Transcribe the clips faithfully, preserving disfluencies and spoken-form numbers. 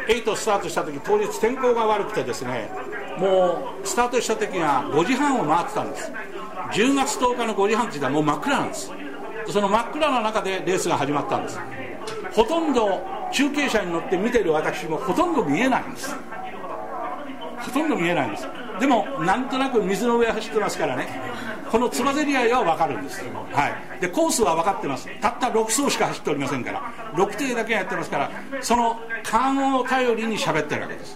エイトスタートした時、当日天候が悪くてですね、もうスタートした時がごじはんを回ってたんです。じゅうがつとおかのごじはんって言ったらもう真っ暗なんです。その真っ暗な中でレースが始まったんです。ほとんど中継車に乗って見てる私もほとんど見えないんです。ほとんど見えないんです。でもなんとなく水の上走ってますからね、このつばぜり合いは分かるんです、はい、でコースは分かってます。たったろくそうしか走っておりませんから、ろく艇だけやってますから、その勘を頼りに喋ってるわけです。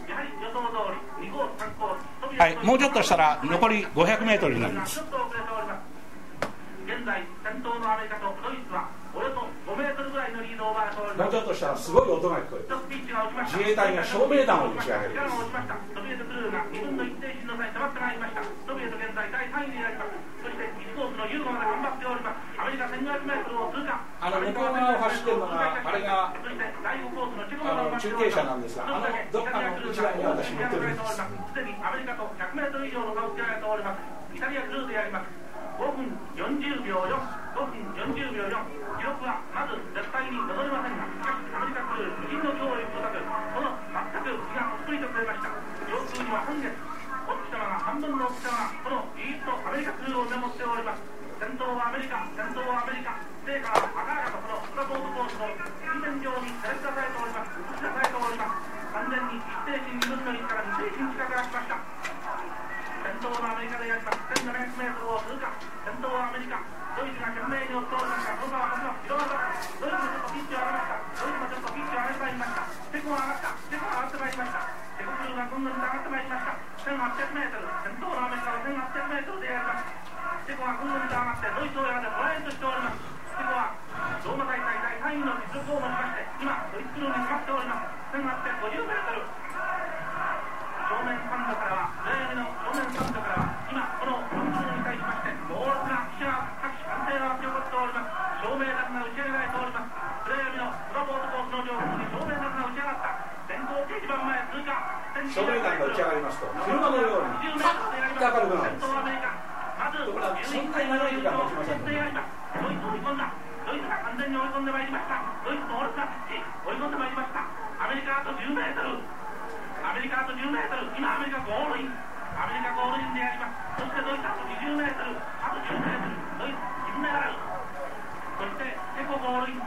はい、もうちょっとしたら残りごひゃくメートルになります。現在先頭のアメリカとドイツはおよそごメートルぐらいのリードを奪われております。もうちょっとしたらすごい音が聞こえる。自衛隊が照明弾を打ち上げる。ソビエトクルーがにぶんのいち停止の際に迫ってまいりました。ソビエト現在だいさんいになります。そしていちコースのユーゴまで頑張っております。アメリカせんごひゃくメートルを通過。あの向こう側を走ってるのがあれがそしてだいごコースのチェコまで中継車なんですが、あのどっかの内側に私乗ってるんです。すでにアメリカとひゃくメートル以上の差をつけられております。イタリアクルーであります。ごふんよんじゅうびょうよん、ごふんよんじゅうびょうよん、記録はまず絶対に戻りませんが、しかしアメリカクルー無人の脅威をたく、この全く気が作りてくれました。上空には本月お月様が半分のお月様がこのじーっとアメリカクルーをメモっております。先頭はアメリカ、先頭はアメリカ、聖火は赤々とこのスラボードコースの水面上に照らし出されております。映し出されております。完全にいち停止にぶんのいちからに停止に近くが来ました。先頭のアメリカでやります。せんななひゃくメートルを通過。先頭はアメリカ、ドイツが懸命に追っておりました。この川は広がった。ドイツもちょっとピッチを上げました。ドイツもちょっとピッチを上げてまいりました。チェコが上がった。チェコが上がってまいりました。チェコクルーが今度に上がってまいりました。せんはっぴゃくメートル、先頭のアメリカはせんはっぴゃくメートルでやります。チェコが今度に上がってドイツをやがてトライとしております。チェコはローマ大会だいさんいの実力を持ちまして、今ドイツクルーに迫っております。せんはっぴゃくごじゅうメートル、正面スタンドからは暗闇の正面スタンドからは今このドイツクルーに対しまして猛烈な記者が拍手歓声が起こっております。照明弾が打ち上げられております。暗闇のスラボードコースの上空に照明弾が打ち上がった。電光掲示板前通過。照明弾が打ち上がりますと車のようにパッと明るくなるんです。先頭アメリカ、まずじゅういっかい長い時間持ちませんね。ドイツ追い込んだ。ドイツが完全に追い込んでまいりました。ドイツ猛烈なピッチ追い込んでまいりました。アメリカあとじゅうメートル、アメリカあとじゅうメートル、今アメリカゴールイン、アメリカゴールインでやります。そしてドイツあとにじゅうメートル、あとじゅうメートル、ドイツ金メダル、そしてチェコゴールイン、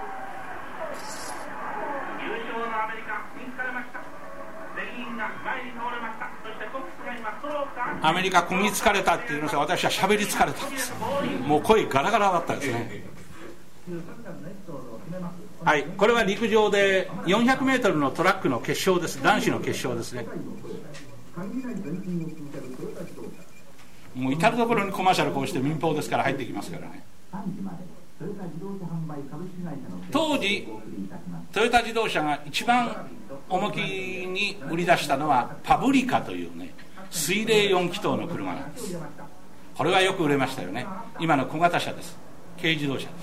優勝のアメリカに疲れました。全員が前に倒れました。そしてコックスが今ストロークか、アメリカこぎ疲れたって言いますが、私は喋り疲れたんです。もう声ガラガラだったですね。はい、これは陸上でよんひゃくメートルのトラックの決勝です。男子の決勝ですね。もう至る所にコマーシャルこうして民放ですから入ってきますからね。当時トヨタ自動車が一番重きに売り出したのはパブリカというね、水冷よん気筒の車なんです。これはよく売れましたよね。今の小型車です。軽自動車です。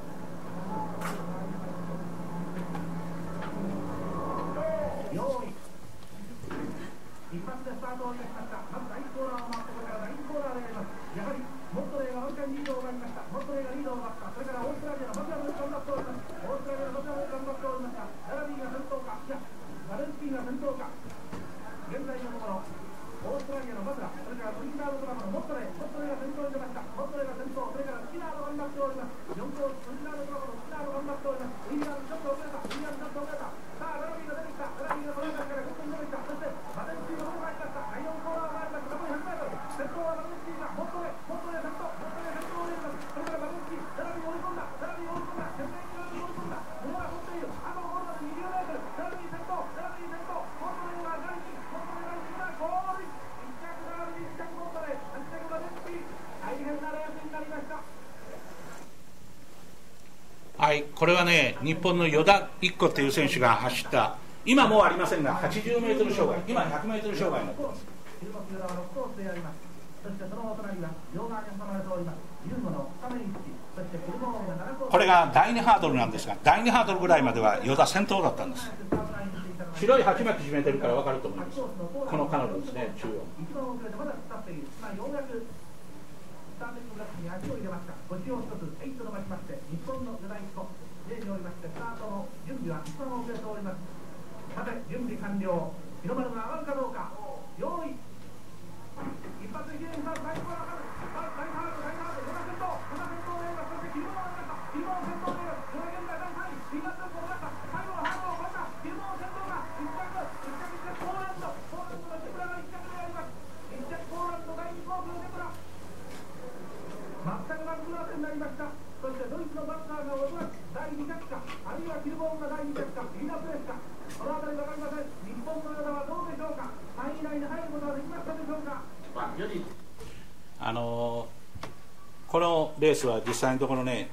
はい、これはね、日本の与田一子という選手が走った、今もうありませんが、はちじゅうメートル障害、今ひゃくメートル障害になっています。これがだいにハードルなんですが、だいにハードルぐらいまでは与田先頭だったんです。白い鉢巻き締めてるから分かると思います。この彼女ですね、中央。スターティングブラックに足を入れました。腰を一つエイト伸ばしまして、日本の与田一子、例におりましてスタートの準備は一番遅れております。さて準備完了。 そしてドイツのバッターがおそらくだいに着か、あるいはキルボーンがだいに着か、リーダープレスか、この辺り分かりません。日本のヨダはどうでしょうか。さんい以内に入ることはできましたでしょうか。あのこのレースは実際のところね、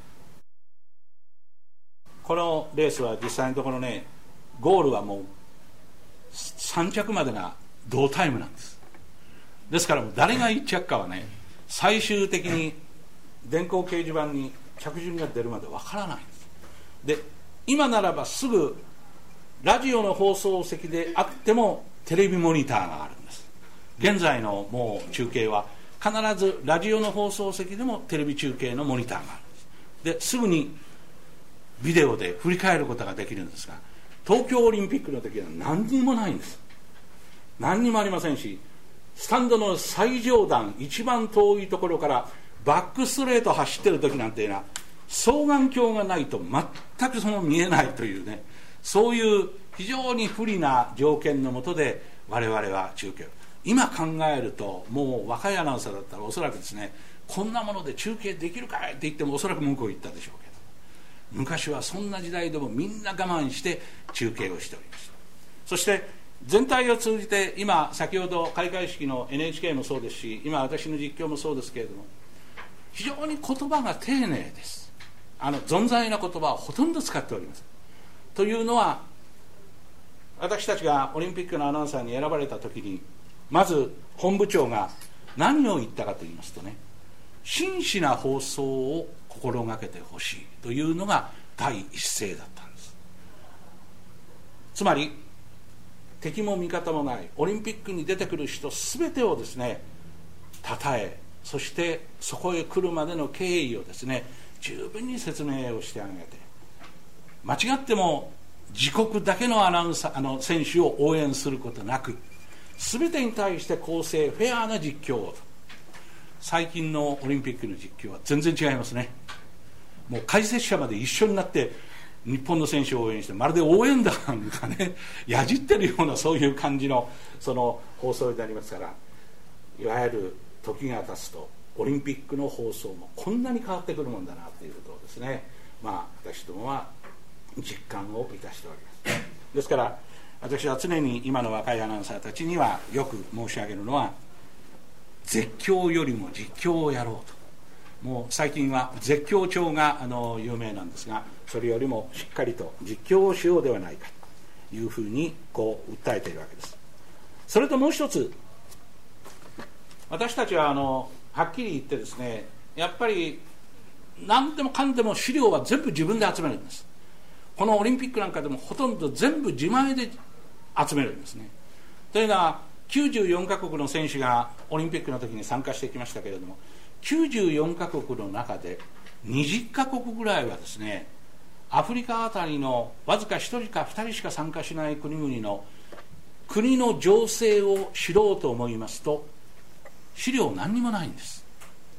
このレースは実際のところね、ゴールはもうさん着までが同タイムなんです。ですからもう誰がいっ着かはね、最終的に電光掲示板に着順が出るまでわからないんです。で、今ならばすぐラジオの放送席であってもテレビモニターがあるんです。現在のもう中継は必ずラジオの放送席でもテレビ中継のモニターがあるんです。で、すぐにビデオで振り返ることができるんですが、東京オリンピックの時は何にもないんです。何にもありませんし、スタンドの最上段一番遠いところからバックストレート走ってる時なんていうのは双眼鏡がないと全くその見えないというね、そういう非常に不利な条件の下で我々は中継を、今考えるともう若いアナウンサーだったらおそらくですね、こんなもので中継できるかいって言ってもおそらく文句を言ったでしょうけど、昔はそんな時代でもみんな我慢して中継をしておりました。そして全体を通じて、今先ほど開会式の エヌエイチケー もそうですし、今私の実況もそうですけれども、非常に言葉が丁寧です。あの存在な言葉をほとんど使っております。というのは、私たちがオリンピックのアナウンサーに選ばれた時に、まず本部長が何を言ったかと言いますとね、真摯な放送を心がけてほしいというのが第一声だったんです。つまり敵も味方もないオリンピックに出てくる人すべてをですね称え、そしてそこへ来るまでの経緯をですね十分に説明をしてあげて、間違っても自国だけのアナウンサーあの選手を応援することなく、すべてに対して公正フェアな実況をと。最近のオリンピックの実況は全然違いますね。もう解説者まで一緒になって日本の選手を応援して、まるで応援団がねやじってるようなそういう感じのその放送になりますから、いわゆる時が経つとオリンピックの放送もこんなに変わってくるもんだなということをですね、まあ私どもは実感をいたしております。ですから私は常に今の若いアナウンサーたちにはよく申し上げるのは、絶叫よりも実況をやろうと。もう最近は絶叫帳があの有名なんですが、それよりもしっかりと実況をしようではないかというふうにこう訴えているわけです。それともう一つ、私たちはあのはっきり言ってですね、やっぱり何でもかんでも資料は全部自分で集めるんです。このオリンピックなんかでもほとんど全部自前で集めるんですね。というのはきゅうじゅうよんカ国の選手がオリンピックの時に参加してきましたけれども、きゅうじゅうよんカ国の中でにじゅっカ国ぐらいはですね、アフリカあたりのわずかひとりかふたりしか参加しない国々の国の情勢を知ろうと思いますと資料何にもないんです。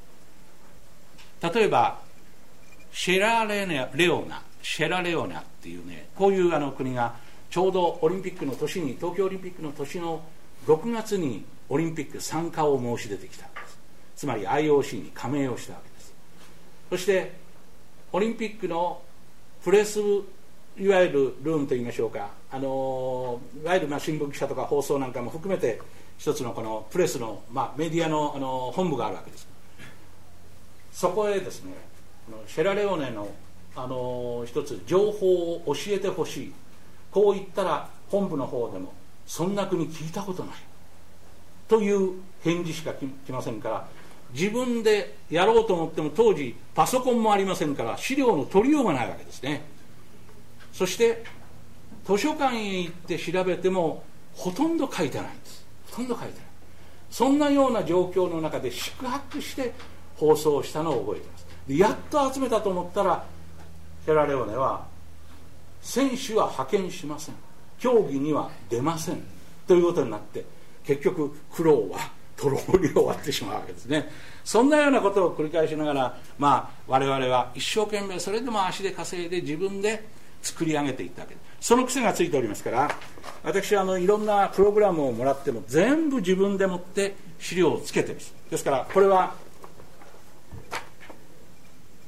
例えばシェラレオナシェラレオナっていうね、こういうあの国がちょうどオリンピックの年に、東京オリンピックの年のろくがつにオリンピック参加を申し出てきたんです。つまり アイオーシー に加盟をしたわけです。そしてオリンピックのプレスいわゆるルームといいましょうか、あのいわゆるまあ新聞記者とか放送なんかも含めて一つのこのプレスの、まあ、メディアの、あの本部があるわけです。そこへですね、シェラレオネの、あの一つ情報を教えてほしい、こう言ったら本部の方でもそんな国聞いたことないという返事しか来ませんから、自分でやろうと思っても当時パソコンもありませんから資料の取りようがないわけですね。そして図書館へ行って調べてもほとんど書いてないんです。ほとんど書いてない。そんなような状況の中で宿泊して放送したのを覚えています。でやっと集めたと思ったらシェラレオネは選手は派遣しません、競技には出ませんということになって、結局苦労はとろり終わってしまうわけですね。そんなようなことを繰り返しながら、まあ、我々は一生懸命それでも足で稼いで自分で作り上げていったわけです。その癖がついておりますから、私はあのいろんなプログラムをもらっても全部自分でもって資料をつけています。ですからこれは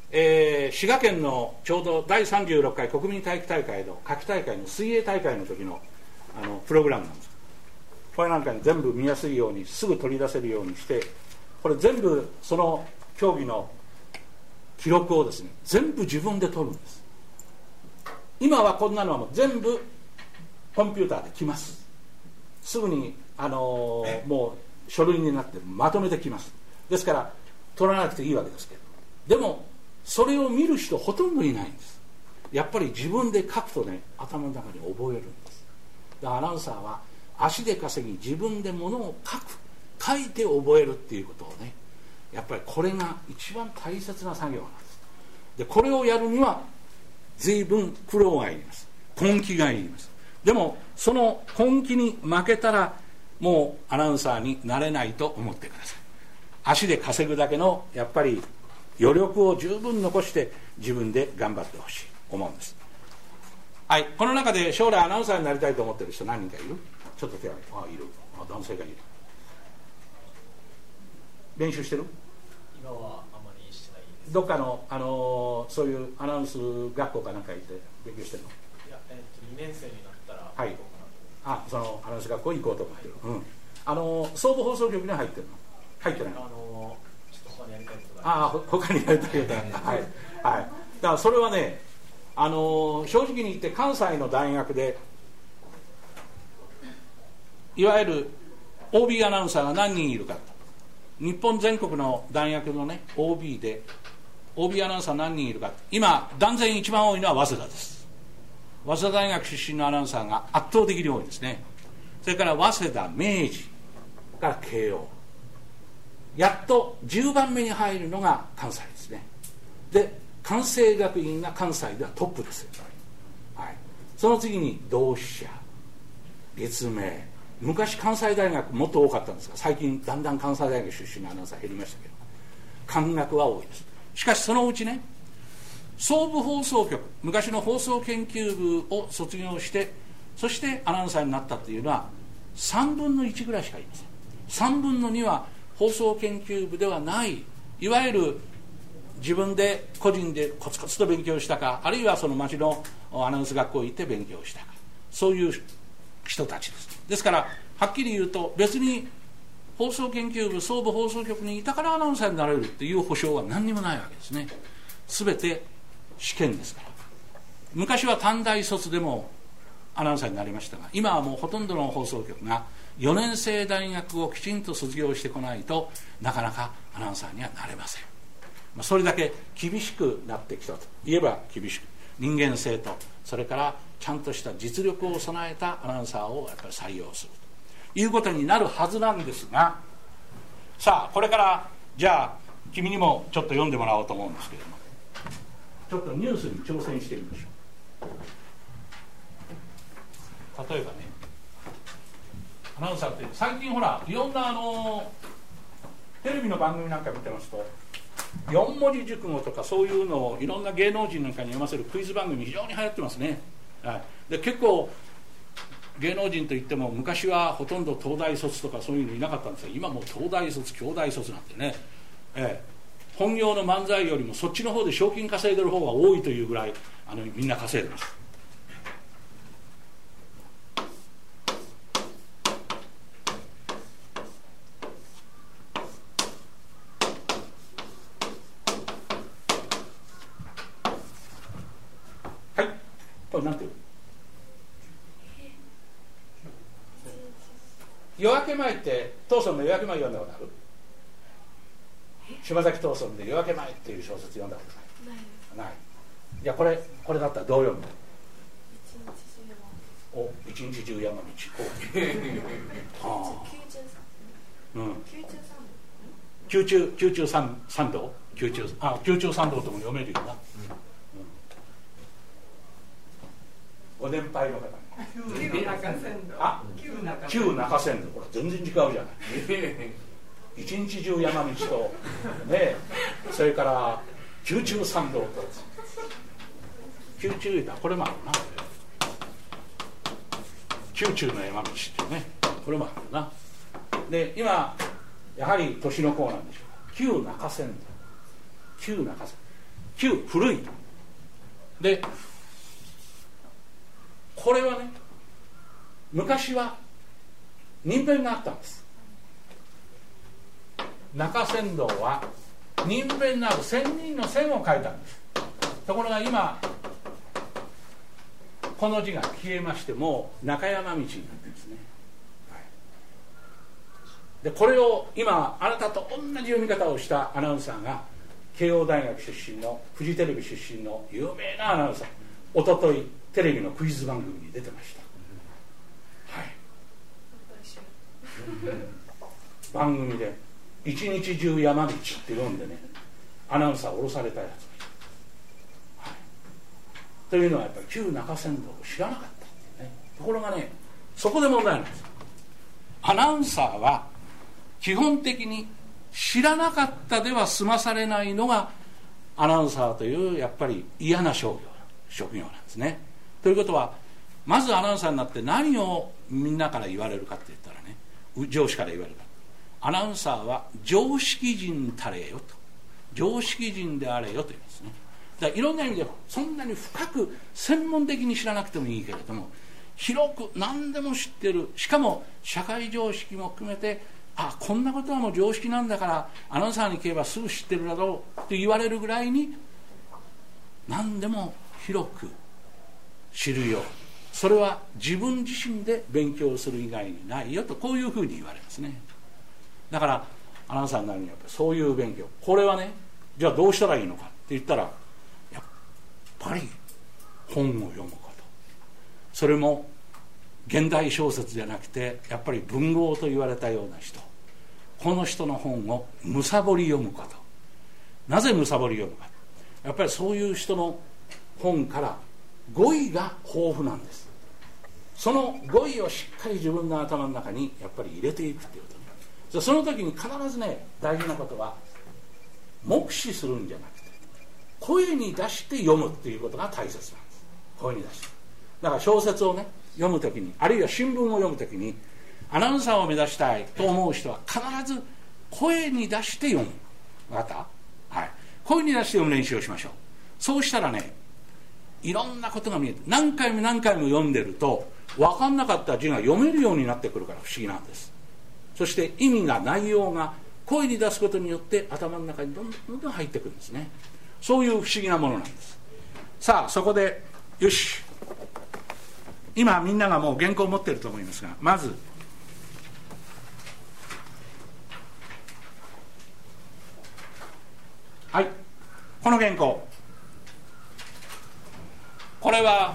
えー、滋賀県のちょうどだいさんじゅうろっかい国民体育大会の夏季大会の水泳大会の時の、あのプログラムなんです。これなんかに全部見やすいようにすぐ取り出せるようにして、これ全部その競技の記録をですね全部自分で取るんです。今はこんなのはもう全部コンピューターで来ます。すぐに、あのー、もう書類になってまとめてきます。ですから取らなくていいわけですけど、でもそれを見る人ほとんどいないんです。やっぱり自分で書くとね頭の中に覚えるんです。でアナウンサーは足で稼ぎ自分でものを書く、書いて覚えるっていうことをね、やっぱりこれが一番大切な作業なんです。でこれをやるには随分苦労がいります、根気がいります。でもその根気に負けたらもうアナウンサーになれないと思ってください。足で稼ぐだけのやっぱり余力を十分残して自分で頑張ってほしい思うんです。はい、この中で将来アナウンサーになりたいと思っている人何人かいる？ちょっと手を挙げて。あ、いる。あ、男性がいる。練習してる？ 今はあまりしてないです。 どっかの、あのー、そういうアナウンス学校かなんか行って勉強してるの？ いや、えー、とにねん生になったら行こうかなと、 はい、あ、そのアナウンス学校行こうと思ってる、うん、あのー、総武放送局には入ってるの？入ってない？ あのー、ちょっと他にやりたいことがああ、他にやりたいことがはい、はい、だからそれはね、あのー、正直に言って関西の大学でいわゆる オービー アナウンサーが何人いるかと、日本全国の大学のね オービー で オービー アナウンサー何人いるか、今断然一番多いのは早稲田です。早稲田大学出身のアナウンサーが圧倒的に多いですね。それから早稲田、明治から慶応、やっとじゅうばんめに入るのが関西ですね。で関西学院が関西ではトップですよ、はい、その次に同志社、立命、昔関西大学もっと多かったんですが最近だんだん関西大学出身のアナウンサー減りましたけど、関学は多いです。しかしそのうちね、総武放送局、昔の放送研究部を卒業してそしてアナウンサーになったというのはさんぶんのいちぐらいしかいません。さんぶんのには放送研究部ではない、いわゆる自分で個人でコツコツと勉強したか、あるいはその町のアナウンス学校に行って勉強したか、そういう人たちです。ですからはっきり言うと別に放送研究部、総武放送局にいたからアナウンサーになれるっていう保証は何にもないわけですね。全て試験ですから。昔は短大卒でもアナウンサーになりましたが、今はもうほとんどの放送局がよねん生大学をきちんと卒業してこないとなかなかアナウンサーにはなれません。まあ、それだけ厳しくなってきたといえば厳しく、人間性とそれからちゃんとした実力を備えたアナウンサーをやっぱり採用するということになるはずなんですが、さあこれからじゃあ君にもちょっと読んでもらおうと思うんですけれども、ちょっとニュースに挑戦してみましょう。例えばね、アナウンサーって最近ほらいろんなあのテレビの番組なんか見てますとよん文字熟語とかそういうのをいろんな芸能人なんかに読ませるクイズ番組非常に流行ってますね、はい、で結構芸能人といっても昔はほとんど東大卒とかそういうのいなかったんですが、今もう東大卒京大卒なんてね、えー、本業の漫才よりもそっちの方で賞金稼いでる方が多いというぐらいあのみんな稼いでます。これなんていう？夜明け前って藤村の夜明け前読んだことある？島崎藤村で夜明け前っていう小説読んだことない？ない。ない。じゃあこれこれだったらどう読むの？お、一日中山道。はあ。うん。宮中宮中三三道？宮中あ宮中三道とも読めるよな。うんご年配の方に旧中山道、 あ、旧中山道、これ全然違うじゃない一日中山道とね、それから宮中山道と宮中だ、これもあるな、宮中の山道っていうね、これもあるな。で今やはり年の子なんでしょう、旧中山道、旧中山道、 旧古いで、これはね昔は人弁があったんです。中山道は人弁のある千人の線を書いたんです。ところが今この字が消えまして、もう中山道になってるんですね、はい、でこれを今あなたと同じ読み方をしたアナウンサーが慶応大学出身のフジテレビ出身の有名なアナウンサー、おとといテレビのクイズ番組に出てました、はい、番組で一日中山道って読んでね、アナウンサーを降ろされたやつ、はい、というのはやっぱり旧中山道を知らなかったっていうね。ところがね、そこで問題なんです。アナウンサーは基本的に知らなかったでは済まされないのがアナウンサーというやっぱり嫌な職業職業なんですね。ということは、まずアナウンサーになって何をみんなから言われるかって言ったらね、上司から言われるか、アナウンサーは常識人たれよと、常識人であれよと言いますね。だからいろんな意味でそんなに深く専門的に知らなくてもいいけれども、広く何でも知ってる、しかも社会常識も含めて、あ、こんなことはもう常識なんだからアナウンサーに聞けばすぐ知ってるだろうと言われるぐらいに何でも広く知るよう、それは自分自身で勉強する以外にないよと、こういうふうに言われますね。だからアナウンサーになるにはそういう勉強、これはね、じゃあどうしたらいいのかって言ったら、やっぱり本を読むこと、それも現代小説じゃなくてやっぱり文豪と言われたような人、この人の本をむさぼり読むこと。なぜむさぼり読むか、やっぱりそういう人の本から語彙が豊富なんです。その語彙をしっかり自分の頭の中にやっぱり入れていくっていうことね。その時に必ずね、大事なことは目視するんじゃなくて声に出して読むっていうことが大切なんです。声に出して、だから小説をね読むときに、あるいは新聞を読むときに、アナウンサーを目指したいと思う人は必ず声に出して読む。分かった？はい。声に出して読む練習をしましょう。そうしたらね、いろんなことが見えて、何回も何回も読んでると分かんなかった字が読めるようになってくるから不思議なんです。そして意味が、内容が声に出すことによって頭の中にどんどんどんどん入ってくるんですね。そういう不思議なものなんです。さあ、そこでよし、今みんながもう原稿を持っていると思いますが、まずはい、この原稿、これは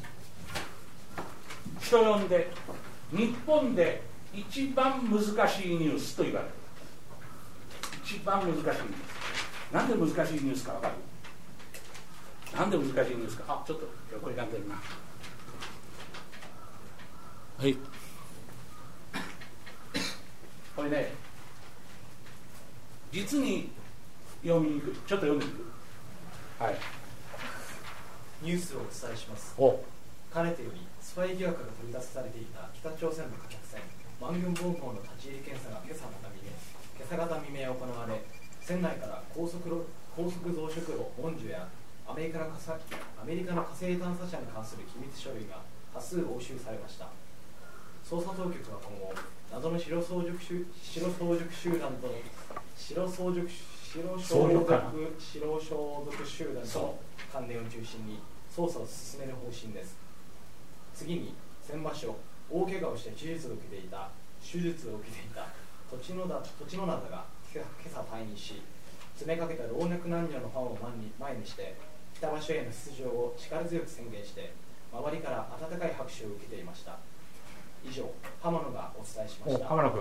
人呼んで日本で一番難しいニュースと言われる。一番難しいニュース。なんで難しいニュースか分かる？なんで難しいニュースか。あ、ちょっと横にかんでるな。はい、これね、実に読みにくい。ちょっと読んでみる。はい。 ニュースをお伝えします。 おかねてよりスパイ疑惑が取り出されていた北朝鮮の貨客船万元本港の立ち入り検査が今朝方未明今朝方未明行われ、船内から高速路高速増殖炉モンジュやアメリカの火星アメリカの火星探査車に関する機密書類が多数押収されました。捜査当局は今後、謎の白装束集白装束集団と白装束白装束白装束集団との関連を中心に捜査を進める方針です。次に、先場所大怪我をして手術を受けていた手術を受けていた土地のだ土地の灘が今朝退任し、詰めかけた老若男女のファンを前にして北場所への出場を力強く宣言して、周りから温かい拍手を受けていました。以上、浜野がお伝えしました。 浜野君、 はい、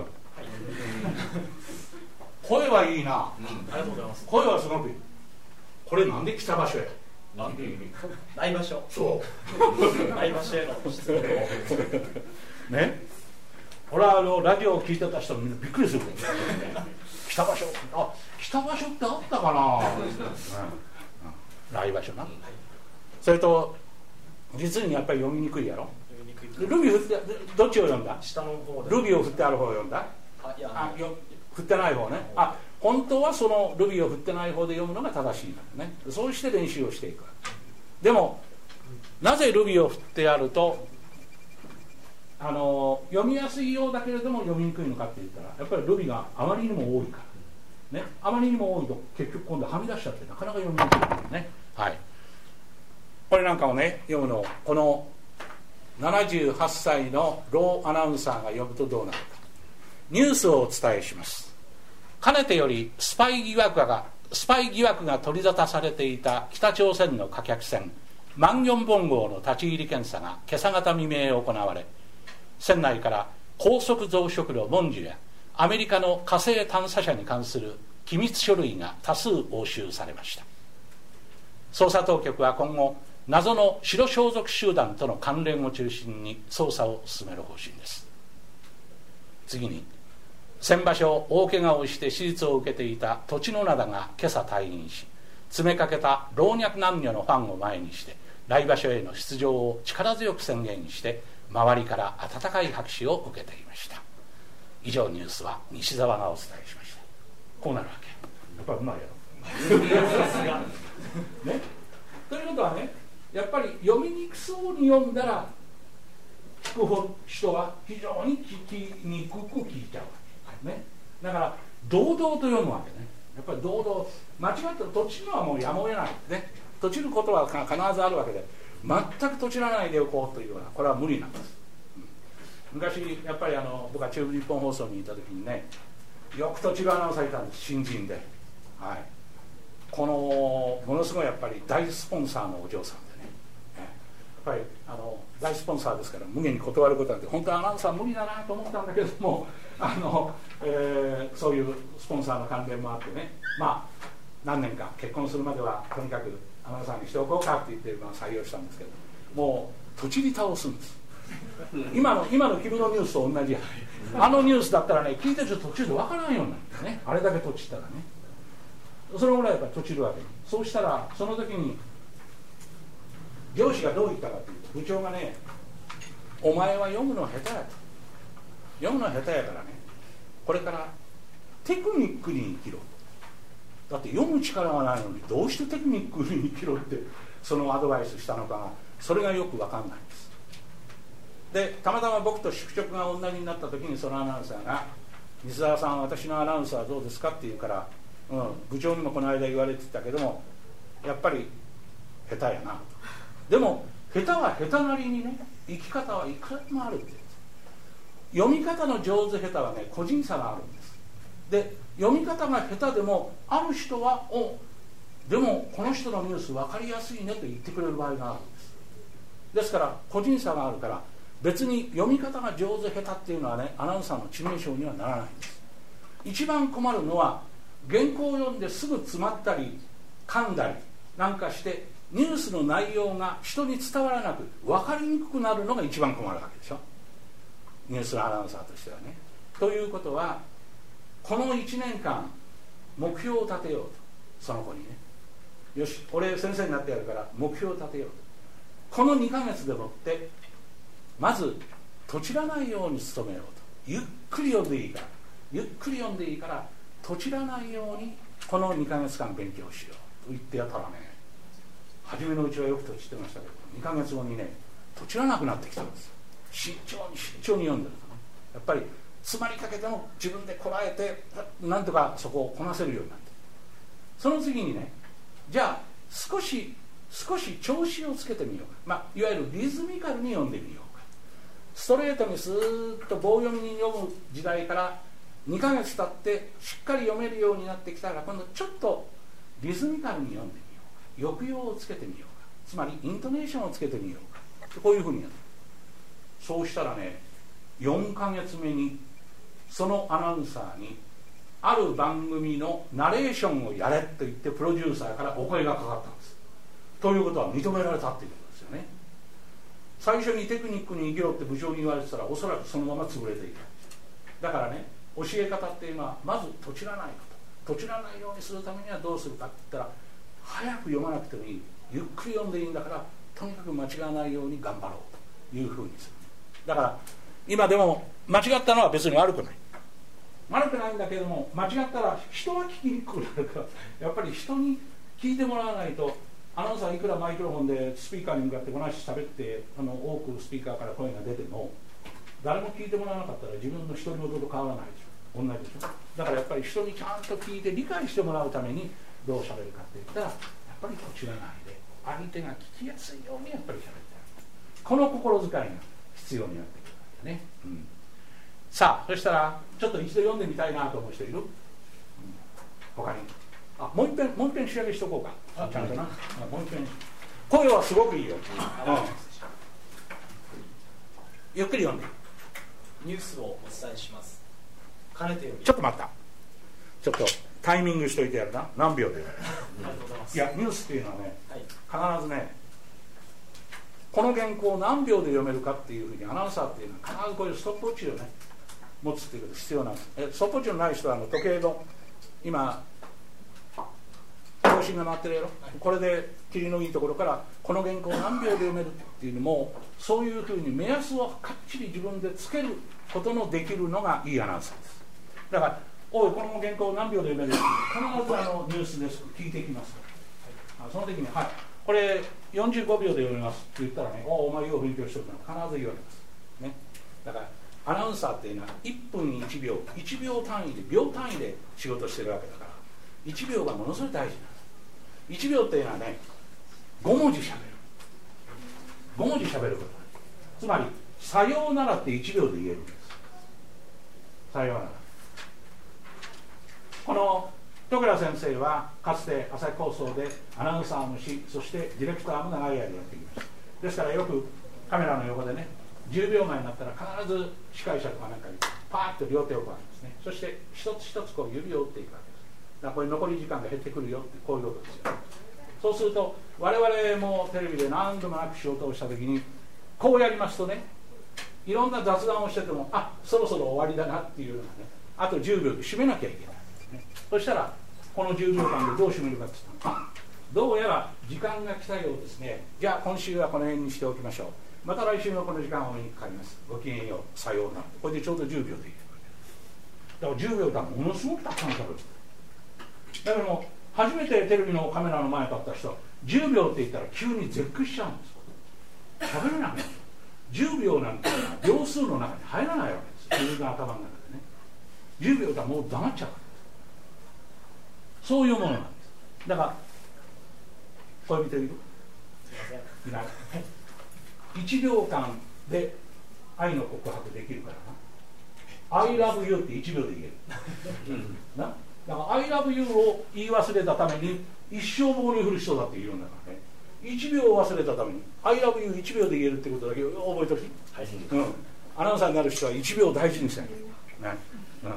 声はいいな、 うん、ありがとうございます。 声はすごくいい。これなんで北場所へ、なんでいい来場所、 そう来場所への質問をね、俺はあのラジオを聞いてた人みんなびっくりする北場所、あ、北場所ってあったかな、うん、来場所な、はい、それと実にやっぱり読みにくいやろ。ルビ振って、どっちを読んだ？ 下の方で。 ルビを振ってある方を読んだ？ あ、いや、 あ、よ振ってない方ね。あ、 本当はそのルビを振ってない方で読むのが正しいんだね。そうして練習をしていく。でもなぜルビを振ってやるとあの読みやすいようだけれども読みにくいのかって言ったら、やっぱりルビがあまりにも多いから、ね、あまりにも多いと結局今度はみ出しちゃってなかなか読みにくいんだね。はい、これなんかをね読むの、このななじゅうはっさいのローアナウンサーが読むとどうなるか。ニュースをお伝えします。かねてよりスパイ疑惑がスパイ疑惑が取り沙汰されていた北朝鮮の貨客船マンギョンボン号の立ち入り検査が今朝方未明行われ、船内から高速増殖炉モンジュやアメリカの火星探査車に関する機密書類が多数押収されました。捜査当局は今後謎の白装束集団との関連を中心に捜査を進める方針です。次に、先場所大怪我をして手術を受けていた栃野灘が今朝退院し、詰めかけた老若男女のファンを前にして来場所への出場を力強く宣言して周りから温かい拍手を受けていました。以上ニュースは西澤がお伝えしました。こうなるわけ。やっぱりうまいやろね。ということはね、やっぱり読みにくそうに読んだら聞く人は非常に聞きにくく聞いちゃうわけ、ね、だから堂々と読むわけね。やっぱり堂々間違ってとちるのはもうやむを得ない、ね、とちることは必ずあるわけで、全くとちらないでおこうというような、これは無理なんです、うん、昔やっぱりあの僕は中部日本放送にいた時にね、よくとちるアナウンサーいたんです、新人で、はい、このものすごいやっぱり大スポンサーのお嬢さんでね、やっぱりあの大スポンサーですから無限に断ることなんて本当はアナウンサー無理だなと思ったんだけども、あの、えー、そういうスポンサーの関連もあってね、まあ何年か結婚するまではとにかくアナウンサーにしておこうかって言って、まあ、採用したんですけど、もうとちり倒すんです今の今の君のニュースと同じやあのニュースだったらね、聞いてる途中で分からないようになるんですね。あれだけとちったらね、それぐらいやっぱりとちるわけ。そうしたらその時に上司がどう言ったかというと、部長がね、お前は読むの下手やと、読むの下手やからね、これからテクニックに生きろ、だって読む力がないのにどうしてテクニックに生きろってそのアドバイスしたのかが、それがよく分かんないんです。でたまたま僕と宿直が同じになった時に、そのアナウンサーが西澤さん私のアナウンサーはどうですかって言うから、うん、部長にもこの間言われてたけどもやっぱり下手やなと。でも下手は下手なりにね、生き方はいくらでもあるって。読み方の上手下手はね、個人差があるんです。で読み方が下手でもある人はおでもこの人のニュース分かりやすいねと言ってくれる場合があるんです。ですから個人差があるから、別に読み方が上手下手っていうのはね、アナウンサーの致命傷にはならないんです。一番困るのは原稿を読んですぐ詰まったり噛んだりなんかしてニュースの内容が人に伝わらなく分かりにくくなるのが一番困るわけでしょ、ニュースのアナウンサーとしてはね。ということはこのいちねんかん目標を立てようと、その子にね、よし俺先生になってやるから目標を立てようと、このにかげつでもってまずとちらないように努めようと、ゆっくり読んでいいからゆっくり読んでいいからとちらないようにこのにかげつかん勉強しようと言ってやったらね、初めのうちはよくとちってましたけど、にかげつごにねとちらなくなってきたんですよ。慎重に慎重に読んでるとね、やっぱり詰まりかけても自分でこらえてなんとかそこをこなせるようになって、その次にね、じゃあ少し少し調子をつけてみようか、まあ、いわゆるリズミカルに読んでみようか。ストレートにスーッと棒読みに読む時代からにかげつ経ってしっかり読めるようになってきたら、今度ちょっとリズミカルに読んでみようか、抑揚をつけてみようか、つまりイントネーションをつけてみようか、こういうふうにやる。そうしたらね、よんかげつめにそのアナウンサーにある番組のナレーションをやれと言ってプロデューサーからお声がかかったんです。ということは認められたっていうことですよね。最初にテクニックに生きろって部長に言われてたらおそらくそのまま潰れていた。だからね、教え方っていうのはまずとちらないこと、とちらないようにするためにはどうするかって言ったら、早く読まなくてもいい、ゆっくり読んでいいんだから、とにかく間違わないように頑張ろうというふうにする。だから今でも間違ったのは別に悪くない。 悪くないんだけども、間違ったら人は聞きにくくなるから、やっぱり人に聞いてもらわないと。アナウンサーいくらマイクロフォンでスピーカーに向かって同じ喋ってあの多くスピーカーから声が出ても誰も聞いてもらわなかったら自分の独り言と変わらないでしょ。同じでしょ。だからやっぱり人にちゃんと聞いて理解してもらうためにどう喋るかって言ったらやっぱり途中ないで相手が聞きやすいようにやっぱり喋ってある。この心遣いが必要になってくるわけね、うん、さあそしたらちょっと一度読んでみたいなと思う人いる、うん、他にあもう一遍もう一遍仕上げしとこうか。ちゃんとな、もう一遍。声はすごくいいよ、うん、ゆっくり読んで。 ニュースをお伝えします。かねてより。 ちょっと待った、ちょっとタイミングしといてやるな。何秒でやるいやニュースっていうのはね、はい、必ずねこの原稿を何秒で読めるかっていうふうにアナウンサーっていうのは必ずこういうストップウォッチをね持つっていうことが必要なんです。えストップウォッチのない人はあの時計の今更新が回ってるやろ、これで切りのいいところからこの原稿を何秒で読めるっていうのもそういうふうに目安をかっちり自分でつけることのできるのがいいアナウンサーです。だからおいこの原稿を何秒で読めるって必ずあのニュースです聞いてきます。その時にはいこれよんじゅうごびょうで読めますって言ったらね、おお前よう勉強しとくの必ず言われます、ね、だからアナウンサーっていうのはいっぷんにいちびょういちびょう単位で秒単位で仕事してるわけだからいちびょうがものすごい大事なんです。いちびょうっていうのはねごもじしゃべるごもじしゃべること。つまりさようならっていちびょうで言えるんです。さようなら。この戸倉先生はかつて朝日放送でアナウンサーもしそしてディレクターも長い間やってきました。ですからよくカメラの横でねじゅうびょうまえになったら必ず司会者とかなんかにパーッと両手をこうやるんですね。そして一つ一つこう指を打っていくわけです。だからこれ残り時間が減ってくるよってこういうことですよ。そうすると我々もテレビで何度もなく仕事をした時にこうやりますとねいろんな雑談をしててもあそろそろ終わりだなっていうようなねあとじゅうびょうで締めなきゃいけない。そしたらこのじゅうびょうかんでどう締めるかって言ったらどうやら時間が来たようですね。じゃあ今週はこの辺にしておきましょう。また来週のこの時間をお目にかかります。ごきげんようさようなら。これでちょうどじゅうびょうでいい。だからじゅうびょうだものすごくたくさんしゃべる。だけども初めてテレビのカメラの前に立った人はじゅうびょうって言ったら急に絶句しちゃうんです。しゃべれなくなる。じゅうびょうなんて秒数の中に入らないわけです。自分の頭の中でねじゅうびょうだもう黙っちゃう。そういうものなんです。だから恋人いる？いない。いちびょうかんで愛の告白できるからな。I love you っていちびょうで言える。な？だから I love you を言い忘れたために一生棒に振る人だって言うんだからね。いちびょうを忘れたために I love you いちびょうで言えるってことだけ覚えてほしい。はい、うん。アナウンサーになる人はいちびょうを大事にしない。ね。うん、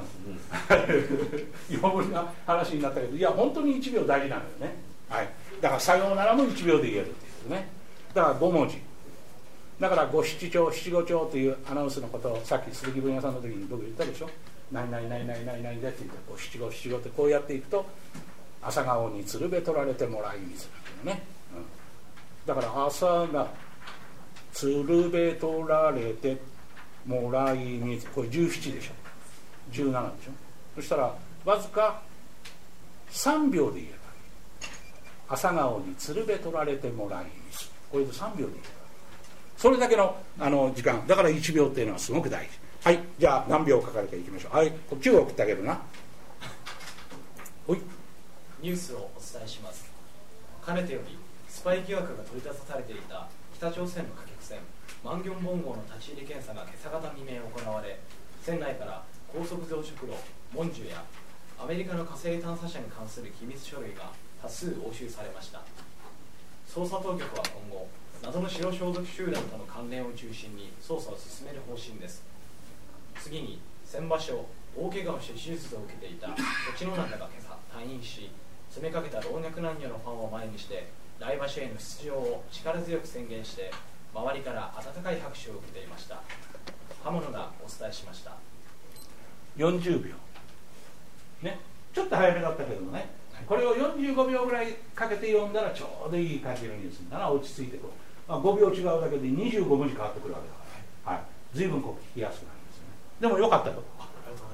今ぶりな話になったけどいや本当にいちびょう大事なんだよね、はい、だからさようならもいちびょうで言えるっていうね。だからごもじだから五七調七五調というアナウンスのことをさっき鈴木文也さんの時に僕言ったでしょ。何々何々何々でって言ってこう七五七五ってこうやっていくと朝顔に鶴瓶取られてもらい水っていうね、うん、だから朝が鶴瓶取られてもらい水これじゅうななでしょじゅうななでしょ。そしたらわずかさんびょうで言えばいい。朝顔に鶴瓶取られてもらい水これでさんびょうで言えばいい。それだけ の, あの時間だからいちびょうっていうのはすごく大事。はいじゃあ何秒かかるかいきましょう。はいこっちを送ってあげるな。おいニュースをお伝えします。かねてよりスパイ疑惑が取り沙汰されていた北朝鮮の貨客船マンギョンボン号の立ち入り検査が今朝方未明行われ船内から高速増殖炉、モンジュやアメリカの火星探査車に関する機密書類が多数押収されました。捜査当局は今後、謎の白装束集団との関連を中心に捜査を進める方針です。次に、先場所、大怪我をして手術を受けていた土の中が今朝退院し、詰めかけた老若男女のファンを前にして、来場所への出場を力強く宣言して、周りから温かい拍手を受けていました。刃物がお伝えしました。 よんじゅうびょう、ね、ちょっと早めだったけどもね、これをよんじゅうごびょうぐらいかけて読んだらちょうどいい感じのニュースになら落ち着いてくる、まあ、ごびょう違うだけでにじゅうごもじ変わってくるわけだからね、はい、随分こう聞きやすくなるんですよね。でもよかったよ。ありがとうございます。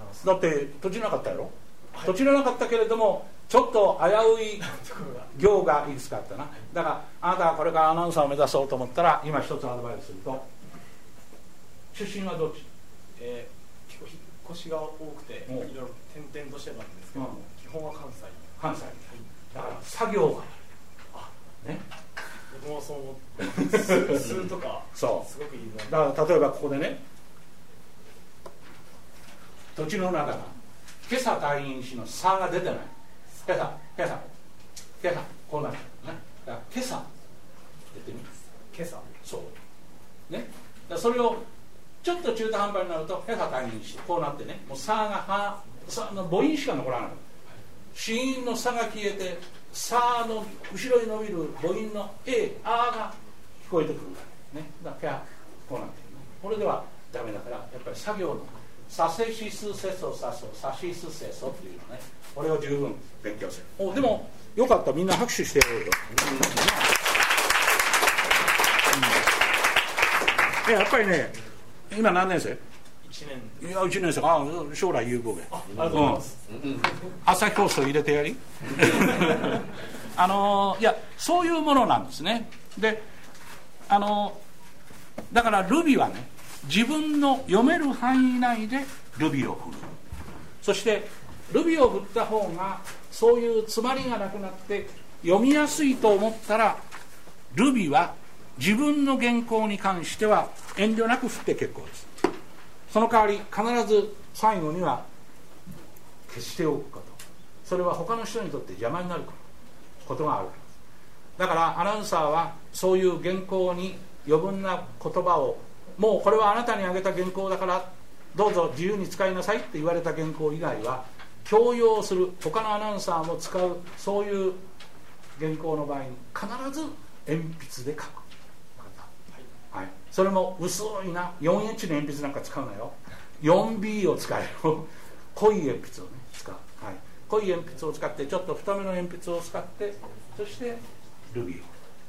だって閉じなかったやろ、はい、閉じなかったけれどもちょっと危うい行がいくつかあったな。だからあなたがこれからアナウンサーを目指そうと思ったら今一つアドバイスすると、出身はどっち？ えー、結構引っ越しが多くていろいろ転々としてたんですけど、うん、基本は関西。 関西、はい、だから作業があね、 僕もそう思って数とかそうすごくいいね。 だから例えばここでね、土地の中が今朝退院しの差が出てない。今朝今朝今朝こうなるね。だから今朝出てみる。 今朝そうね。だからそれをちょっと中途半端になると今朝退院してこうなってね、もう差がは差の母音しか残らない。子音の差が消えてさの後ろに伸びる母音の A、あが聞こえてくるからね。だからこうなってるね。これではダメだからやっぱり作業のさせしすせそさそさしすせそっていうのね、これを十分勉強する。おでもよかった、みんな拍手してやろうよ、うんうん、やっぱりね今何年生？ いちねん。 いやいちねん生か。あ将来有望で。 あ、ありがとうございます、 うん、朝日放送入れてやりあのいやそういうものなんですね。であのだからルビはね自分の読める範囲内でルビを振る。そしてルビを振った方がそういう詰まりがなくなって読みやすいと思ったらルビは自分の原稿に関しては遠慮なく振って結構です。その代わり必ず最後には消しておくこと、それは他の人にとって邪魔になることがあるから。だからアナウンサーはそういう原稿に余分な言葉を、もうこれはあなたにあげた原稿だからどうぞ自由に使いなさいって言われた原稿以外は強要する、他のアナウンサーも使うそういう原稿の場合に必ず鉛筆で書く。はい、それも薄いな よんエイチ の鉛筆なんか使うなよ。 よんビー を使えよ濃い鉛筆をね使う、はい、濃い鉛筆を使ってちょっと太めの鉛筆を使って、そしてルビーを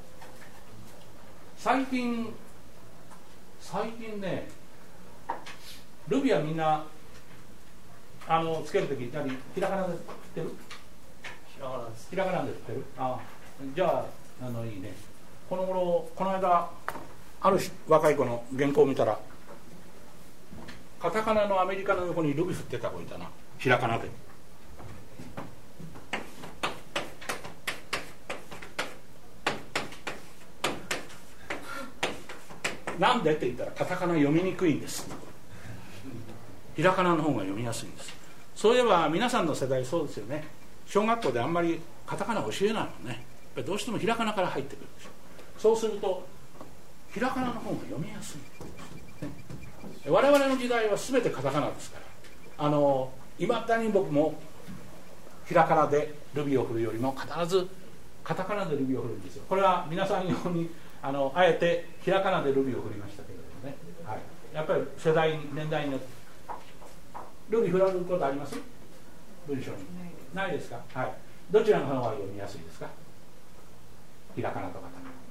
最近最近ねルビーはみんなあのつけるときにひらがなで振ってる？ ひらがなです。 ひらがなで振ってる？あじゃあ、あのいいね。この頃この間ある若い子の原稿を見たらカタカナのアメリカの横にルビ振ってた子いたな、ひらがなで。なんでって言ったらカタカナ読みにくいんです。ひらがなの方が読みやすいんです。そういえば皆さんの世代そうですよね。小学校であんまりカタカナ教えないもんね。やっぱりどうしてもひらがなから入ってくるでしょ。そうするとひらがなの方が読みやすい、ね、我々の時代は全てカタカナですから、あのいまだに僕もひらがなでルビを振るよりも必ずカタカナでルビを振るんですよ。これは皆さん用にあのあえてひらがなでルビを振りましたけれどもね、はい、やっぱり世代年代によってルビ振られることあります？文章にないですか？はい、どちらの方が読みやすいですか？ひらがなとカタカナ。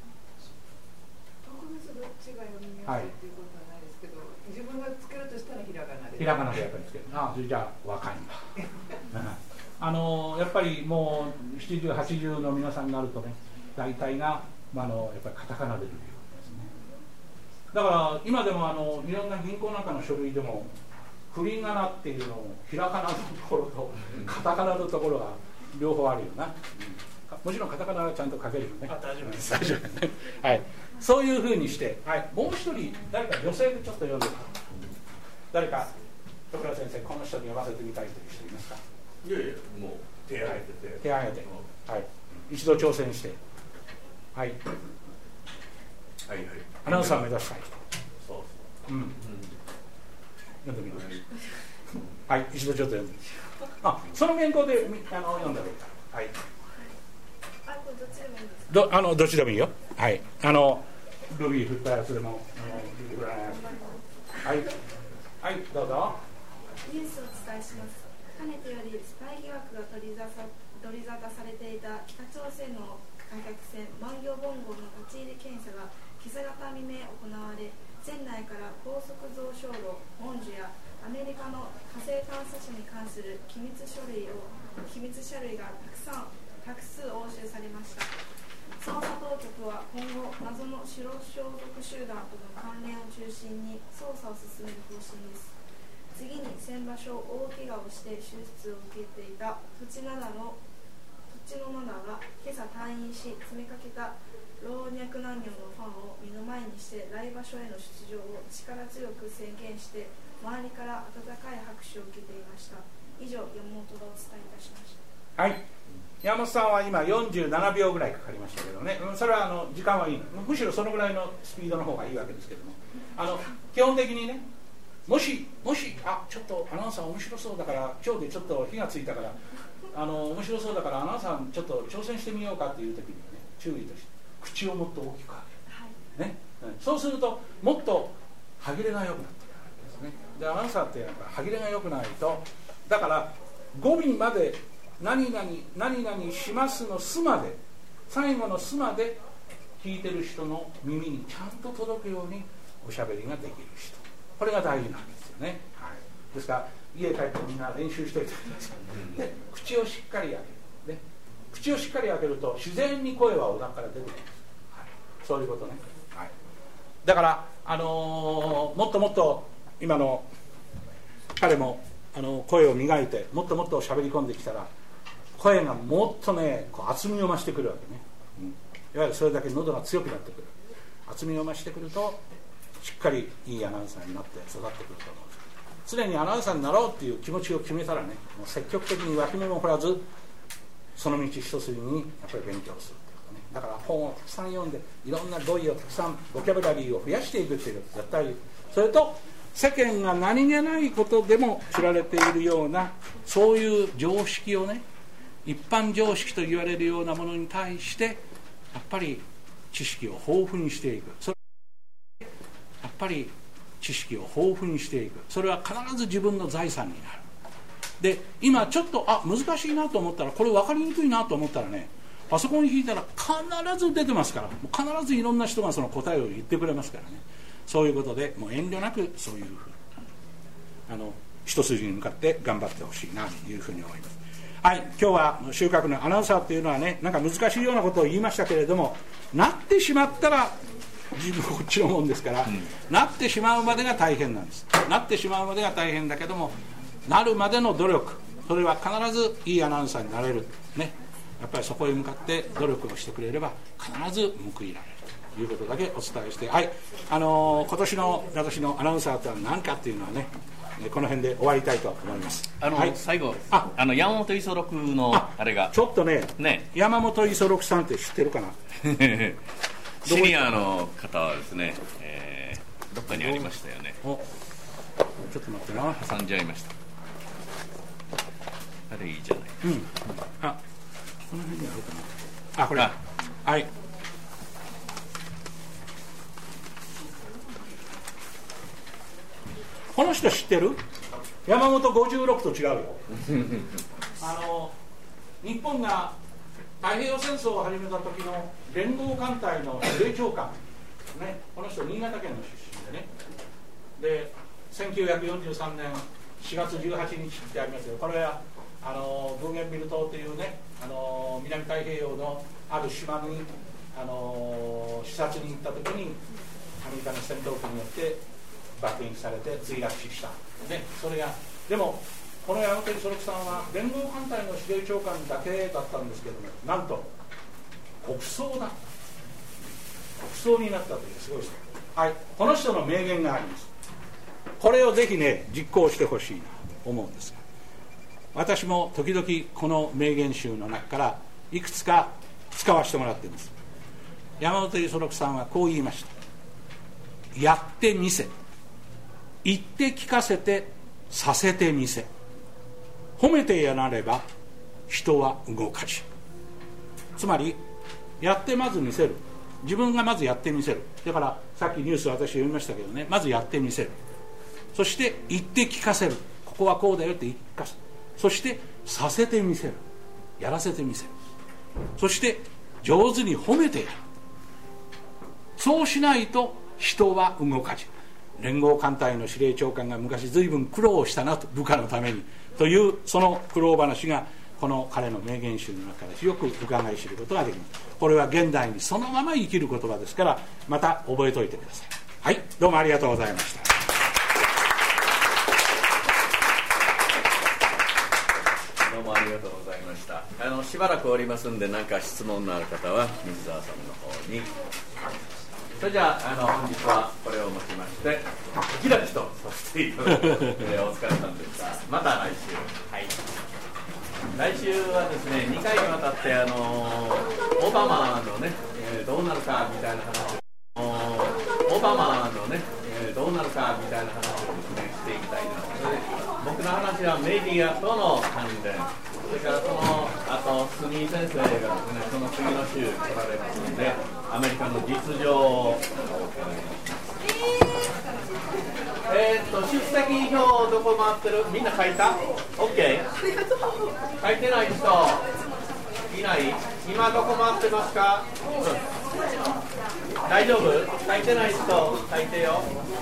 どっちが読みやすいっていうことはないですけど、はい、自分がつけるとしたらひらがなで。 ひらがなでやっぱりつける。ああ、それじゃあ若いんだ。あのやっぱりもうななじゅうはちじゅうの皆さんになるとね、大体が、まあ、あのやっぱりカタカナでルビですね。だから今でもあのいろんな銀行なんかの書類でも振り仮名っていうのをひらがなのところとカタカナのところが両方あるよな。もちろんカタカナはちゃんと書けるよね。 あ、大丈夫です。 大丈夫ね。はい。そういうふうにして、はい、もう一人誰か女性でちょっと読んでる。誰か徳田先生この人に読ませてみたいという人いますか？ いやいや、もう手挙げてて、 手挙げて、はい、一度挑戦して、はい、 はいはい、 アナウンサー目指したい人、 そうそう、 うん、うん、読んでみます。はい、一度ちょっと読んでみます。あ、その原稿であの読んだらいいから、はい。 あ、これどっちでもいいですか？ どあのどっちでもいいよ。はい、あのルビー振ったやつでも、あのはい、はい、どうぞ。 ニュースをお伝えします。かねてよりスパイ疑惑が取り沙汰取り沙汰されていた北朝鮮の貨客船万葉本号の立ち入り検査が今朝方未明行われ、船内から高速増床炉、文書やアメリカの火星探査車に関する機密書類を機密書類がたくさん多数押収されました。捜査当局は今後謎の白装束集団との関連を中心に捜査を進める方針です。次に先場所大怪我をして手術を受けていた土地ななの土地のななが今朝退院し詰めかけた老若男女のファンを目の前にして来場所への出場を力強く宣言して周りから温かい拍手を受けていました。以上、山本がお伝えいたしました。 はい、山本さんは今よんじゅうななびょうぐらいかかりましたけどね、それはあの時間はいい、むしろそのぐらいのスピードの方がいいわけですけども、あの基本的にね、もしもしあちょっとアナウンサー面白そうだから今日でちょっと火がついたからあの面白そうだからアナウンサーちょっと挑戦してみようかっていう時にはね、注意として口をもっと大きく開ける、はいね、そうするともっと歯切れが良くなってくるわけですね。でアナウンサーってやっぱ歯切れが良くないと、だから語尾まで何々何々しますのすまで最後のすまで聞いてる人の耳にちゃんと届くようにおしゃべりができる人、これが大事なんですよね、はい、ですから家帰ってみんな練習しておいてください。で口をしっかり開ける、ね、口をしっかり開けると自然に声はお腹から出てくるんです、はい、そういうことね、はい、だから、あのー、もっともっと今の彼もあの声を磨いてもっともっと喋り込んできたら声がもっとねこう厚みを増してくるわけね、うん、いわゆるそれだけ喉が強くなってくる、厚みを増してくるとしっかりいいアナウンサーになって育ってくると思うんです。常にアナウンサーになろうっていう気持ちを決めたらね、もう積極的に脇目も振らずその道一筋にやっぱり勉強するってことね。だから本をたくさん読んでいろんな語彙をたくさんボキャブラリーを増やしていくっていうこと絶対、それと世間が何気ないことでも知られているようなそういう常識をね、一般常識と言われるようなものに対してやっぱり知識を豊富にしていく、それやっぱり知識を豊富にしていく、それは必ず自分の財産になる。で今ちょっとあ難しいなと思ったら、これ分かりにくいなと思ったらね、パソコンに引いたら必ず出てますから、もう必ずいろんな人がその答えを言ってくれますからね。そういうことでもう遠慮なくそういうふうにあの一筋に向かって頑張ってほしいなというふうに思います。はい、今日は収穫のアナウンサーっていうのはね、なんか難しいようなことを言いましたけれども、なってしまったら自分こっちのもんですから、うん、なってしまうまでが大変なんです。なってしまうまでが大変だけども、なるまでの努力、それは必ずいいアナウンサーになれる、ね、やっぱりそこへ向かって努力をしてくれれば必ず報いられるということだけお伝えして、はい、あのー、今年の私のアナウンサーとは何かっていうのはね、この辺で終わりたいと思います。 あの、はい、最後ああの山本五十六の あ, あれがちょっと ね, ね山本五十六さんって知ってるかなシニアの方はですね、えー、どっかにありましたよね。 おちょっと待ってな、 挟んじゃいました。あれいいじゃない、 うん、あこの辺にあるかな、あこれあはい、この人知ってる？山本ごじゅうろくと違うよあの日本が太平洋戦争を始めた時の連合艦隊の司令長官、ね、この人新潟県の出身でね、でせんきゅうひゃくよんじゅうさんねんしがつじゅうはちにちってありますよ。これはあのブーゲンビル島というね、あの南太平洋のある島にあの視察に行った時にアメリカの戦闘機によって爆撃されて墜落死した、ね、それがでもこの山本五十六さんは連合艦隊の司令長官だけだったんですけども、なんと国葬だ国葬になったというすごいです。はい、この人の名言があります。これをぜひね実行してほしいなと思うんですが、私も時々この名言集の中からいくつか使わせてもらっています。山本五十六さんはこう言いました。やってみせ、言って聞かせてさせてみせ、褒めてやられば人は動かじ。つまりやってまず見せる、自分がまずやってみせる。だからさっきニュース私読みましたけどね、まずやってみせる、そして言って聞かせる、ここはこうだよって言って聞かせる、そしてさせてみせる、やらせてみせる、そして上手に褒めてやる。そうしないと人は動かじ。 連合艦隊の司令長官が昔ずいぶん苦労したなと、部下のためにというその苦労話がこの彼の名言集の中でよく伺い知ることができます。これは現代にそのまま生きる言葉ですから、また覚えておいてください。はい、どうもありがとうございました。 どうもありがとうございました。あのしばらくおりますんで、何か質問のある方は水沢さんの方に。それじゃあ、あの本日はこれをもちまして開きとさせていただき、えー、お疲れさんでした。また来週。はい。来週はですね、にかいにわたってあのオバマのね、えー、どうなるかみたいな話をオバマのね、えー、どうなるかみたいな話をですねしていきたいなと思います。僕の話はメディアとの関連、それからそのあとスミー先生がですね、その次の週来られますので、アメリカの実情をえー、っと出席表どこ回ってる？みんな書いた？ OK？ 書いてない人いない？今どこ回ってますか？うん、大丈夫？書いてない人書いてよ。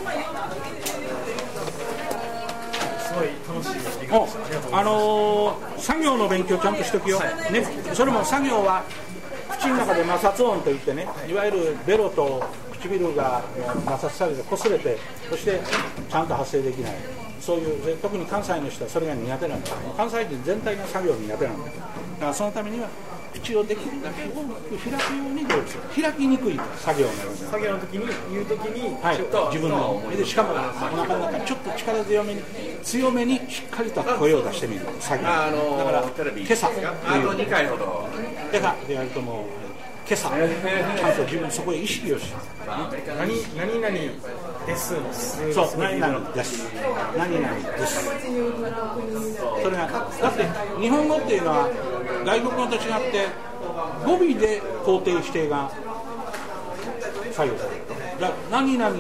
すごい楽しいです。 あのー、作業の勉強ちゃんとしておくよ、はいね、それも作業は口の中で摩擦音といってね、いわゆるベロと唇が摩擦されて擦れて、そしてちゃんと発声できない、そういう特に関西の人はそれが苦手なんだ。関西人全体が作業苦手なんだ。だからそのためには口をできるだけ大きく開くように努力する。開きにくい作業になるんです。 作業の時に言う時に、 はい、自分のでしかもお腹の中にちょっと力強めに強めにしっかりと声を出してみる作業。 あのー、 だから今朝あとにかいほど今朝でやるともう今朝ちゃんと自分そこへ意識をし、 何何々ですの数そう、何々です何々です。それがだって日本語っていうのは外国語と違って語尾で肯定否定が作用される。だ何々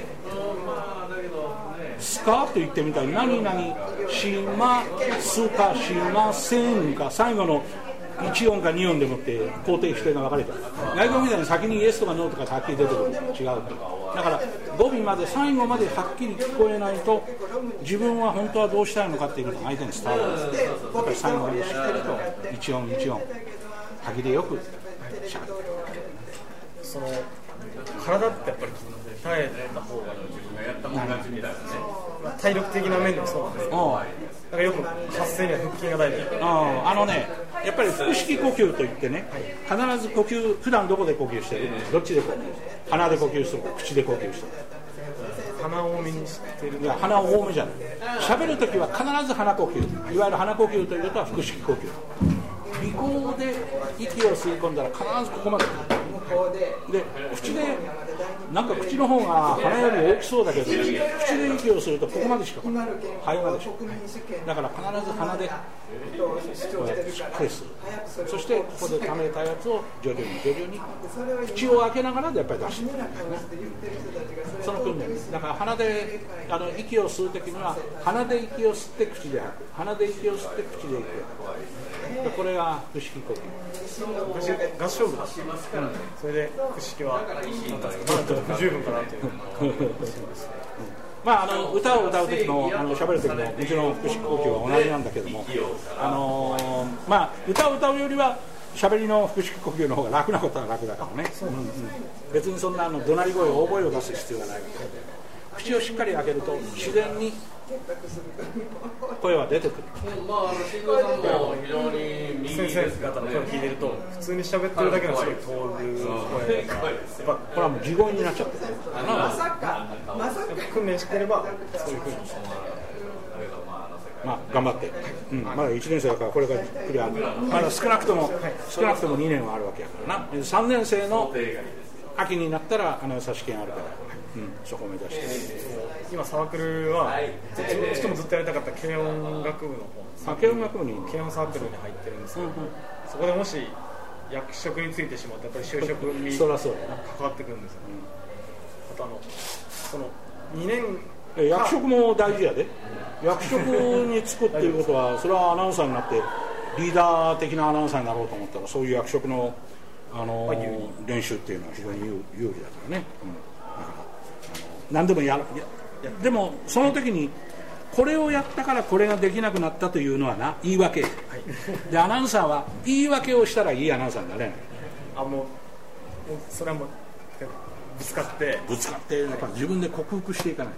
ですかと言ってみたら、何々しますかしませんか、最後のいち音かに音でもって肯定否定が分かれてる。外国みたいに先にイエスとかノーとかはっきり出てくる。違う。だから語尾まで最後まではっきり聞こえないと、自分は本当はどうしたいのかっていうのが相手に伝わるんです。やっぱり最後までしっかりと一音一音歯切れよくしゃべって。 その体ってやっぱり鍛えた方が自分がやったもん勝ちみたいなね、体力的な面でもそうなんですけど、だからよく発声には腹筋が大事。 ああのね、やっぱり腹式呼吸といってね、必ず呼吸、普段どこで呼吸してる？どっちで呼吸？鼻で呼吸するか口で呼吸してる？ 鼻を多めにしてる。 いや、鼻を多めじゃない。喋るときは必ず鼻呼吸。いわゆる鼻呼吸ということは腹式呼吸。鼻孔で息を吸い込んだら必ずここまで。で口でなんか口の方が鼻より大きそうだけど、口で息をするとここまでしか来ない、肺までしか来ない。だから必ず鼻でこうやってしっかりする。そしてここで溜めたやつを徐々に徐々に口を開けながらでやっぱり出していく、その訓練です。だから鼻であの息を吸うときには鼻で息を吸って口で吐く、鼻で息を吸って口で息を吐く。これが腹式呼吸。 合唱部だしますからね、うん、それで腹式はまだちょっと不十分かなというまあ、あの歌を歌う時のあの喋る時のうちの腹式呼吸は同じなんだけども、あのー、まあ歌を歌うよりは喋りの腹式呼吸の方が楽なことは楽だからね、うんうん、別にそんなあの怒鳴り声大声を出す必要がない。口をしっかり開けると自然に声は出てくる。 まあ、あの新藤さんも非常に右先生方の声を聞いてると、普通に喋ってるだけのすごい通る声が、 これはもう地声になっちゃってる。 まさかまさか訓練してればそういうふうにまあ頑張って、うん、まだいちねん生だからこれからじっくりある。まだ少なくとも少なくともにねんはあるわけやからな。さんねん生の秋になったらアナウンサー試験あるから、うん、そこを目指して。 今サークルはどうしてもずっとやりたかった軽音楽部の方、 あ、軽音楽部に軽音サークルに入ってるんですけど、うんうん、そこでもし役職についてしまってやっぱり就職に関わってくるんですよね。あとあのそのにねん役職も大事やで。役職に就くっていうことはそれはアナウンサーになってリーダー的なアナウンサーになろうと思ったらそういう役職の、あのー、練習っていうのは非常に有利だからね、うん、だからあの何でもやでもその時にこれをやったからこれができなくなったというのはな言い訳、はい、でアナウンサーは言い訳をしたらいいアナウンサーになれない。 あもう、もうそれはもうぶつかってぶつかってやっぱ自分で克服していかないと。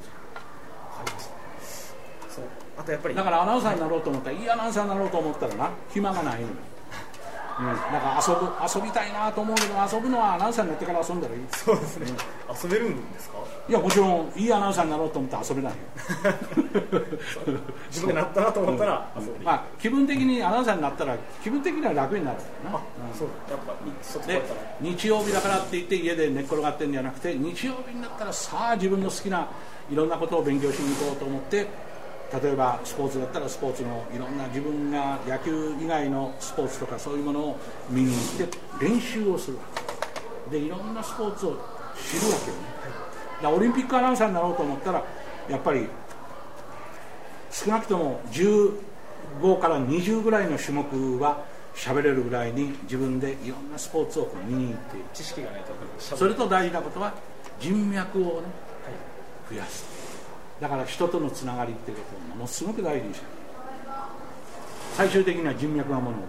そうあとやっぱりだからアナウンサーになろうと思ったらいいアナウンサーになろうと思ったらな暇がないのよ、うん、だから遊ぶ遊びたいなと思うけど遊ぶのはアナウンサーになってから遊んだらいい。 そうですね、うん、遊べるんですか。 いやもちろんいいアナウンサーになろうと思ったら遊べないよ自分でなったなと思ったら遊べる、 うんまあ、気分的にアナウンサーになったら気分的には楽になるからな。 あ、うん、そうやっぱで日曜日だからって言って家で寝っ転がってるんじゃなくて日曜日になったらさあ自分の好きないろんなことを勉強しに行こうと思って例えばスポーツだったらスポーツのいろんな自分が野球以外のスポーツとかそういうものを見に行って練習をするわけでいろんなスポーツを知るわけよね。だオリンピックアナウンサーになろうと思ったらやっぱり少なくともじゅうごからにじゅうぐらいの種目は喋れるぐらいに自分でいろんなスポーツを見に行っている。 知識がないとそれと大事なことは人脈を、ねはい、増やす。だから人とのつながりっていうことをものすごく大事にしてる。最終的には人脈がものを、はい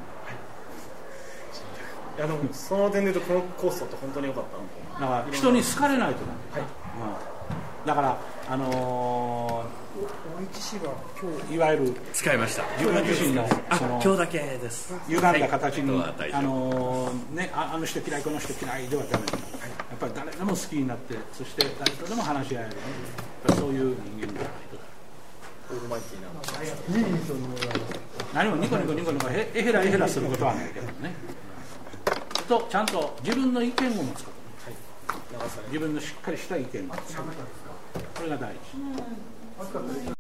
いやでもその点で言うとこのコースって本当に良かっただから人に好かれないとな、 はいうん、だからあのー、大市氏は今日いわゆる使いました自分自身のその今日だけです歪んだ形に、 はい、 あのーね、あ, あの人嫌いこの人嫌いではダメだ、はい、やっぱり誰でも好きになってそして誰とでも話し合える、ね、やっぱりそういう人間だオールマイティーな何もニコニコニコニコえへらえへらすることはないけどねとちゃんと自分の意見を持つこと、はい、自分のしっかりした意見を持つこれが大事。